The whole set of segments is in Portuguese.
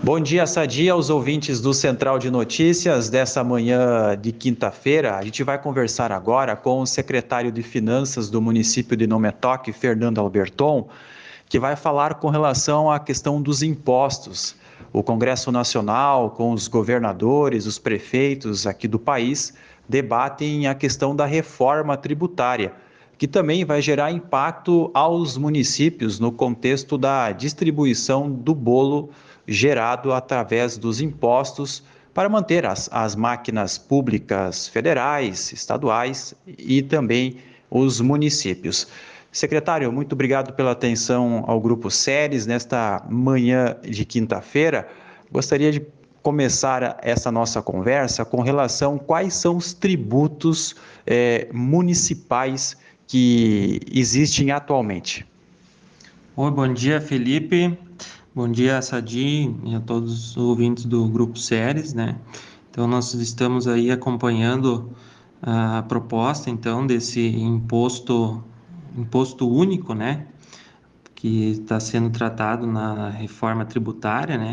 Bom dia, Sadia, aos ouvintes do Central de Notícias dessa manhã de quinta-feira. A gente vai conversar agora com o secretário de Finanças do município de Nome Toque, Fernando Alberton, que vai falar com relação à questão dos impostos. O Congresso Nacional, com os governadores, os prefeitos aqui do país, debatem a questão da reforma tributária, que também vai gerar impacto aos municípios no contexto da distribuição do bolo gerado através dos impostos para manter as máquinas públicas federais, estaduais e também os municípios. Secretário, muito obrigado pela atenção ao Grupo Ceres nesta manhã de quinta-feira. Gostaria de começar essa nossa conversa com relação a quais são os tributos municipais que existem atualmente. Oi, bom dia, Felipe. Bom dia, Sadi, e a todos os ouvintes do Grupo Ceres, né? Então, nós estamos aí acompanhando a proposta, então, desse imposto único, né? Que está sendo tratado na reforma tributária, né?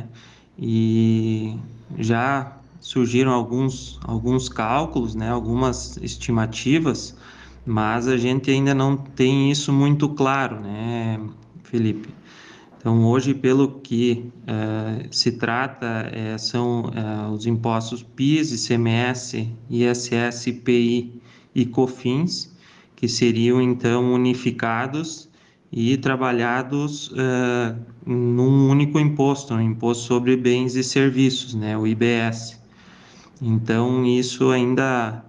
E já surgiram alguns cálculos, né? Algumas estimativas, mas a gente ainda não tem isso muito claro, né, Felipe? Então, hoje, pelo que se trata, são os impostos PIS, ICMS, ISS, IPI e COFINS, que seriam, então, unificados e trabalhados num único imposto, um imposto sobre bens e serviços, né, o IBS. Então, isso ainda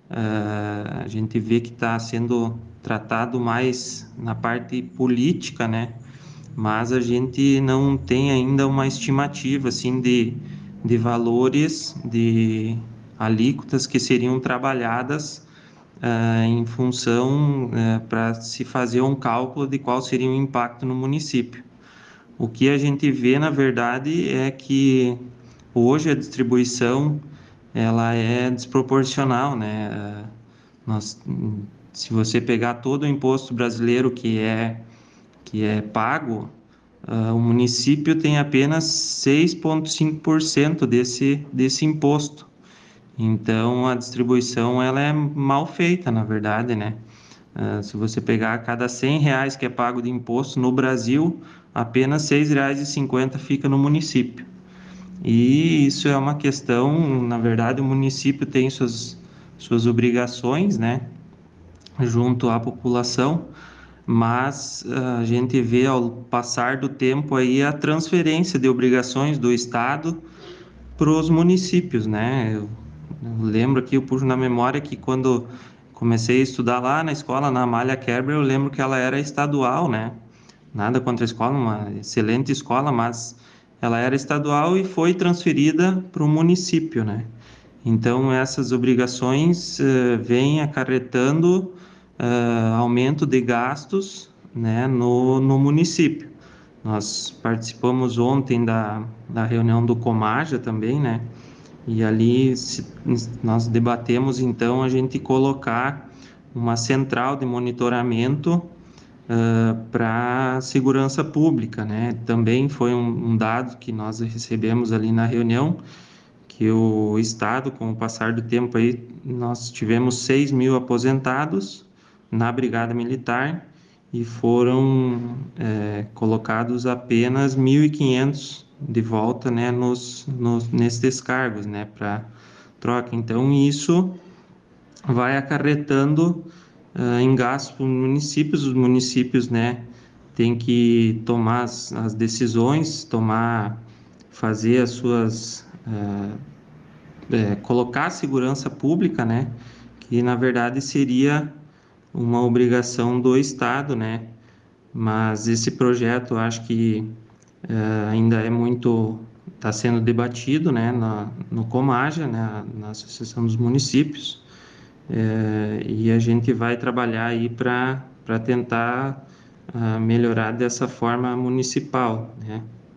a gente vê que está sendo tratado mais na parte política, né? Mas a gente não tem ainda uma estimativa assim de valores, de alíquotas que seriam trabalhadas em função para se fazer um cálculo de qual seria o impacto no município. O que a gente vê, na verdade, é que hoje a distribuição ela é desproporcional, né? Se você pegar todo o imposto brasileiro que é pago, o município tem apenas 6,5% desse imposto. Então, a distribuição ela é mal feita, na verdade, né? Se você pegar a cada R$ 100 que é pago de imposto no Brasil, apenas R$ 6,50 fica no município. E isso é uma questão, na verdade, o município tem suas obrigações, né, junto à população, mas a gente vê ao passar do tempo aí a transferência de obrigações do Estado para os municípios, né? Eu lembro aqui, eu puxo na memória que quando comecei a estudar lá na escola, na Amália Kerber, eu lembro que ela era estadual, né? Nada contra a escola, uma excelente escola, mas ela era estadual e foi transferida para o município, né? Então, essas obrigações vêm acarretando aumento de gastos, né, no município. Nós participamos ontem da reunião do Comaja também, né? E ali nós debatemos, então, a gente colocar uma central de monitoramento para segurança pública, né? Também foi um dado que nós recebemos ali na reunião, que o Estado, com o passar do tempo aí, nós tivemos 6.000 aposentados na Brigada Militar e foram colocados apenas 1.500 de volta, né, nesses cargos, né, para troca. Então, isso vai acarretando em gastos para os municípios, né, têm que tomar as decisões, fazer as suas colocar a segurança pública, né, que na verdade seria uma obrigação do Estado, né, mas esse projeto acho que ainda está sendo debatido, né, no Comaja, né, na Associação dos Municípios, e a gente vai trabalhar aí para tentar melhorar dessa forma municipal, né.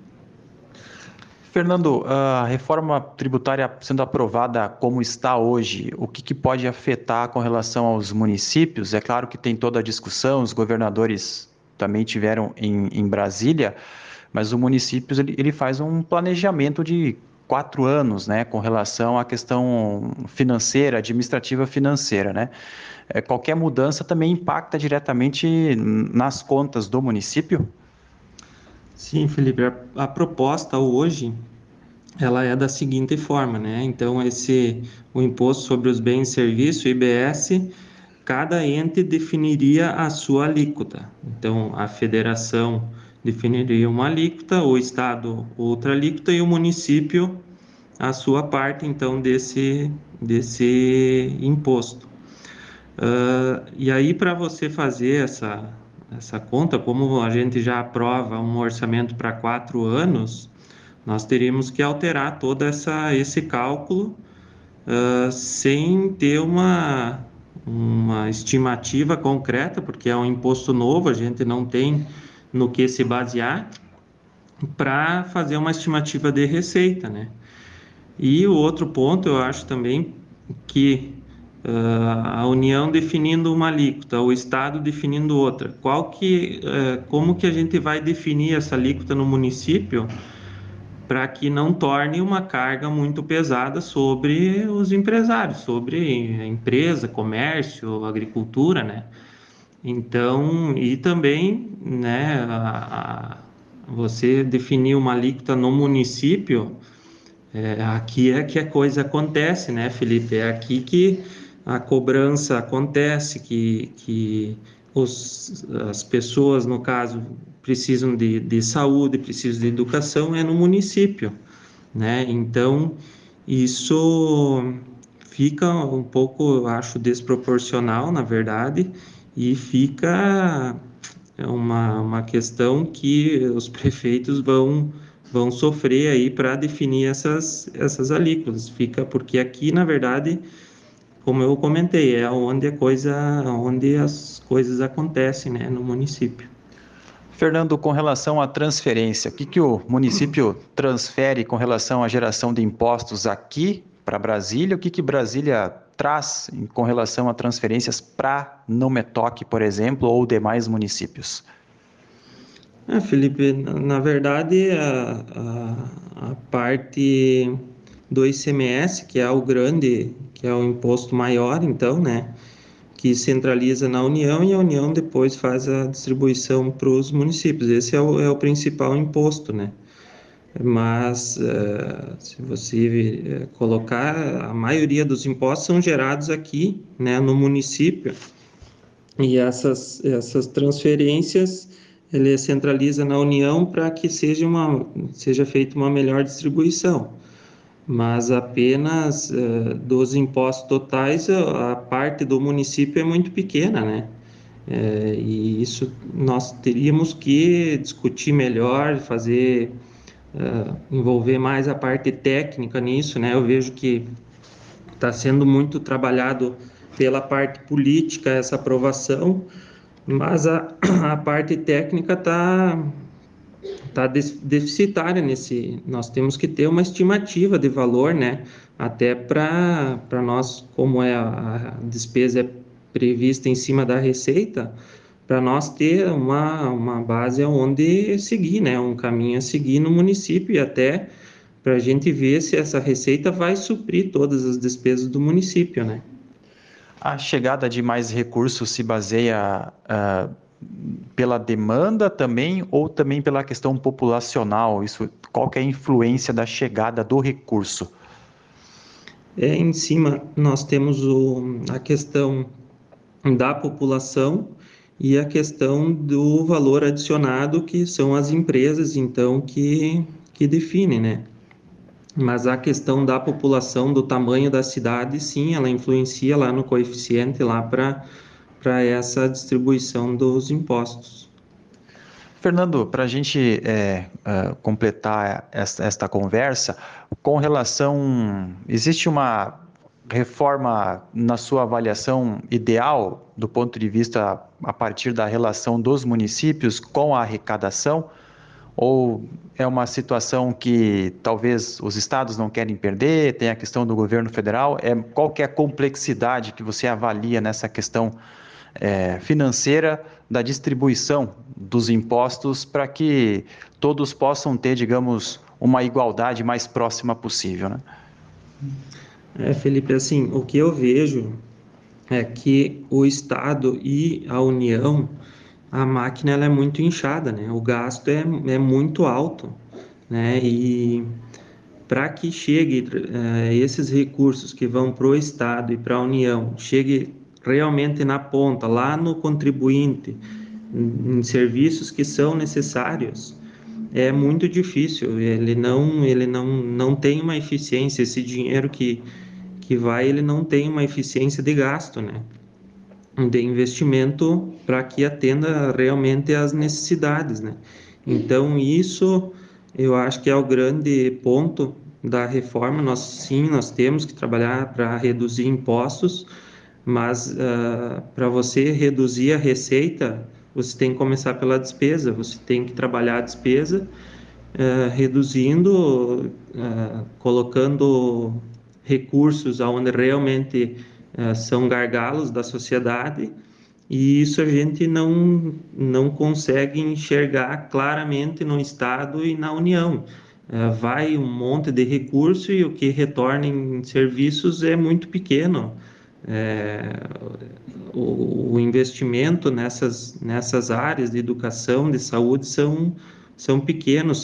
Fernando, a reforma tributária sendo aprovada como está hoje, o que pode afetar com relação aos municípios? É claro que tem toda a discussão, os governadores também tiveram em Brasília, mas o município ele faz um planejamento de 4 anos, né, com relação à questão financeira, administrativa financeira, né? Qualquer mudança também impacta diretamente nas contas do município? Sim, Felipe, a proposta hoje ela é da seguinte forma, né? Então, o Imposto sobre os Bens e Serviços, o IBS, cada ente definiria a sua alíquota. Então, a federação definiria uma alíquota, o estado outra alíquota e o município a sua parte, então, desse imposto. E aí, para você fazer essa conta, como a gente já aprova um orçamento para 4 anos, nós teríamos que alterar todo esse cálculo, sem ter uma estimativa concreta, porque é um imposto novo, a gente não tem no que se basear para fazer uma estimativa de receita, né? E o outro ponto, eu acho também que a União definindo uma alíquota, o Estado definindo outra. Como que a gente vai definir essa alíquota no município para que não torne uma carga muito pesada sobre os empresários, sobre a empresa, comércio, agricultura, né? Então, e também, né, você definir uma alíquota no município, aqui é que a coisa acontece, né, Felipe? É aqui que a cobrança acontece, que as pessoas, no caso, precisam de saúde, precisam de educação, é no município, né? Então, isso fica um pouco, eu acho, desproporcional, na verdade, e fica uma questão que os prefeitos vão sofrer aí para definir essas alíquotas. Fica porque aqui, na verdade, como eu comentei, é onde as coisas acontecem, né, no município. Fernando, com relação à transferência, o que o município transfere com relação à geração de impostos aqui para Brasília? O que Brasília traz com relação a transferências para Não Me Toque, por exemplo, ou demais municípios? Felipe, na verdade, a parte do ICMS, que é o grande, que é o imposto maior, então, né, que centraliza na União e a União depois faz a distribuição para os municípios. Esse é o principal imposto, né? Mas se você colocar, a maioria dos impostos são gerados aqui, né, no município, e essas transferências ele centraliza na União para que seja feita uma melhor distribuição. Mas apenas dos impostos totais, a parte do município é muito pequena, né? E isso nós teríamos que discutir melhor, envolver mais a parte técnica nisso, né? Eu vejo que está sendo muito trabalhado pela parte política essa aprovação, mas a parte técnica tá deficitária nesse. Nós temos que ter uma estimativa de valor, né? Até para nós, como a despesa é prevista em cima da receita, para nós ter uma base onde seguir, né? Um caminho a seguir no município e até para a gente ver se essa receita vai suprir todas as despesas do município, né? A chegada de mais recursos se baseia pela demanda também ou também pela questão populacional? Isso, qual que é a influência da chegada do recurso? Em cima nós temos a questão da população e a questão do valor adicionado, que são as empresas, então, que definem, né? Mas a questão da população, do tamanho da cidade, sim, ela influencia lá no coeficiente lá para essa distribuição dos impostos. Fernando, para a gente completar esta conversa, com relação, existe uma reforma na sua avaliação ideal do ponto de vista a partir da relação dos municípios com a arrecadação? Ou é uma situação que talvez os estados não querem perder, tem a questão do governo federal? Qual que é a complexidade que você avalia nessa questão financeira da distribuição dos impostos para que todos possam ter, digamos, uma igualdade mais próxima possível, né? Felipe, assim, o que eu vejo é que o Estado e a União, a máquina ela é muito inchada, né? O gasto é muito alto, né? E para que chegue esses recursos que vão para o Estado e para a União, chegue realmente na ponta, lá no contribuinte, em serviços que são necessários, é muito difícil. Ele não tem uma eficiência. Esse dinheiro que vai, ele não tem uma eficiência de gasto, né? De investimento para que atenda realmente às necessidades, né? Então, isso eu acho que é o grande ponto da reforma. Nós temos que trabalhar para reduzir impostos, mas para você reduzir a receita, você tem que começar pela despesa, você tem que trabalhar a despesa, reduzindo, colocando recursos aonde realmente são gargalos da sociedade, e isso a gente não consegue enxergar claramente no Estado e na União. Vai um monte de recurso e o que retorna em serviços é muito pequeno. É, o investimento nessas áreas de educação, de saúde, são pequenos,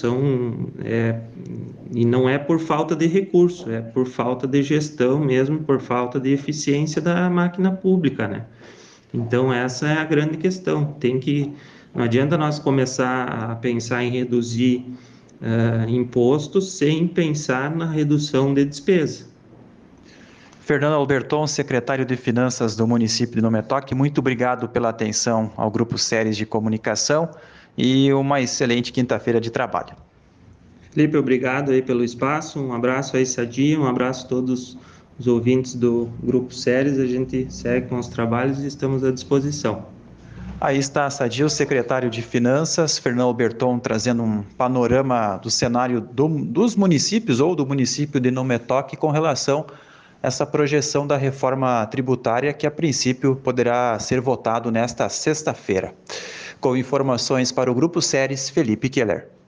e não é por falta de recurso, é por falta de gestão mesmo, por falta de eficiência da máquina pública, né? Então, essa é a grande questão. Não adianta nós começar a pensar em reduzir impostos sem pensar na redução de despesa. Fernando Alberton, secretário de Finanças do município de Nome Toque, muito obrigado pela atenção ao Grupo Séries de Comunicação e uma excelente quinta-feira de trabalho. Felipe, obrigado aí pelo espaço, um abraço aí, Sadia, um abraço a todos os ouvintes do Grupo Séries. A gente segue com os trabalhos e estamos à disposição. Aí está a Sadia, o secretário de Finanças, Fernando Alberton, trazendo um panorama do cenário dos municípios ou do município de Nome Toque com relação a essa projeção da reforma tributária que, a princípio, poderá ser votado nesta sexta-feira. Com informações para o Grupo Séries, Felipe Keller.